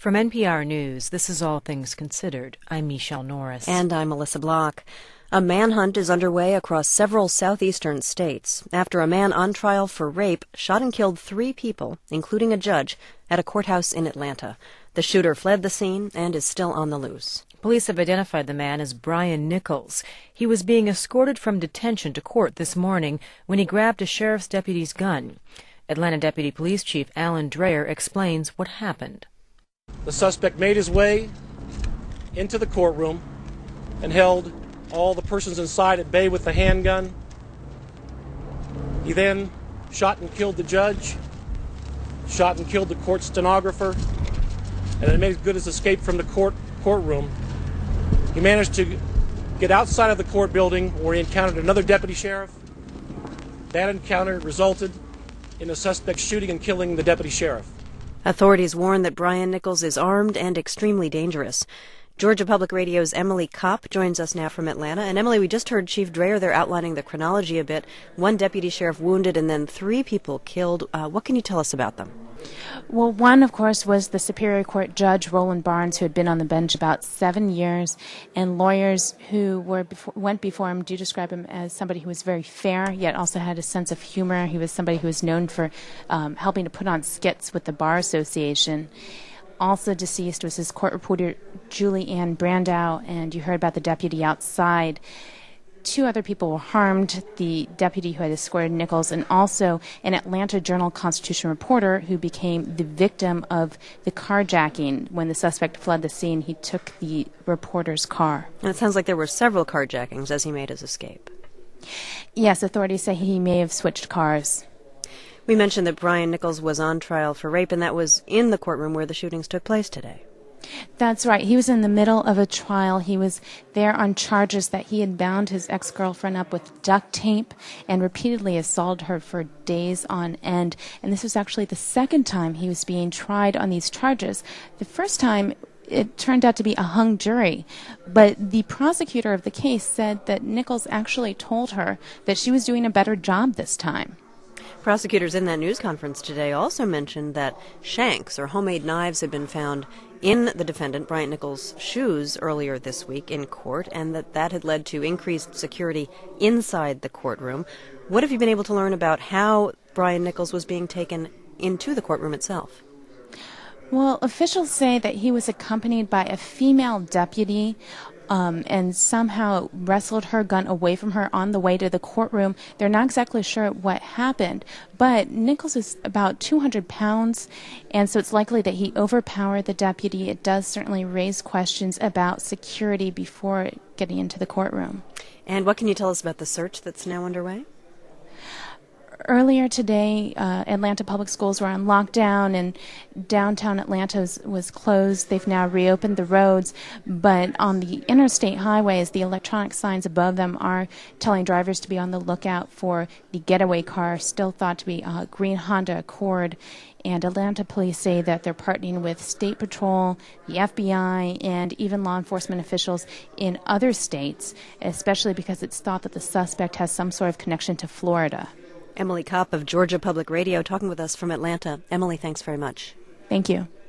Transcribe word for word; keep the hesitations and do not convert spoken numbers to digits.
From N P R News, this is All Things Considered. I'm Michelle Norris. And I'm Melissa Block. A manhunt is underway across several southeastern states after a man on trial for rape shot and killed three people, including a judge, at a courthouse in Atlanta. The shooter fled the scene and is still on the loose. Police have identified the man as Brian Nichols. He was being escorted from detention to court this morning when he grabbed a sheriff's deputy's gun. Atlanta Deputy Police Chief Alan Dreyer explains what happened. The suspect made his way into the courtroom and held all the persons inside at bay with a handgun. He then shot and killed the judge, shot and killed the court stenographer, and then made good his escape from the court courtroom. He managed to get outside of the court building where he encountered another deputy sheriff. That encounter resulted in the suspect shooting and killing the deputy sheriff. Authorities warn that Brian Nichols is armed and extremely dangerous. Georgia Public Radio's Emily Kopp joins us now from Atlanta. And Emily, we just heard Chief Dreyer there outlining the chronology a bit. One deputy sheriff wounded and then three people killed. Uh, what can you tell us about them? Well, one, of course, was the Superior Court Judge Roland Barnes, who had been on the bench about seven years, and lawyers who were before, went before him do describe him as somebody who was very fair, yet also had a sense of humor. He was somebody who was known for um, helping to put on skits with the Bar Association. Also deceased was his court reporter, Julie Ann Brandow, and you heard about the deputy outside. Two other people were harmed, the deputy who had escorted Nichols and also an Atlanta Journal-Constitution reporter who became the victim of the carjacking. When the suspect fled the scene, he took the reporter's car. And it sounds like there were several carjackings as he made his escape. Yes, authorities say he may have switched cars. We mentioned that Brian Nichols was on trial for rape, and that was in the courtroom where the shootings took place today. That's right. He was in the middle of a trial. He was there on charges that he had bound his ex-girlfriend up with duct tape and repeatedly assaulted her for days on end. And this was actually the second time he was being tried on these charges. The first time, it turned out to be a hung jury, but the prosecutor of the case said that Nichols actually told her that she was doing a better job this time. Prosecutors in that news conference today also mentioned that shanks or homemade knives had been found in the defendant, Brian Nichols' shoes earlier this week in court, and that that had led to increased security inside the courtroom. What have you been able to learn about how Brian Nichols was being taken into the courtroom itself? Well, officials say that he was accompanied by a female deputy um, and somehow wrestled her gun away from her on the way to the courtroom. They're not exactly sure what happened, but Nichols is about two hundred pounds, and so it's likely that he overpowered the deputy. It does certainly raise questions about security before getting into the courtroom. And what can you tell us about the search that's now underway? Earlier today, uh, Atlanta public schools were on lockdown and downtown Atlanta was, was closed. They've now reopened the roads, but on the interstate highways, the electronic signs above them are telling drivers to be on the lookout for the getaway car, still thought to be a green Honda Accord. And Atlanta police say that they're partnering with State Patrol, the F B I, and even law enforcement officials in other states, especially because it's thought that the suspect has some sort of connection to Florida. Emily Kopp of Georgia Public Radio talking with us from Atlanta. Emily, thanks very much. Thank you.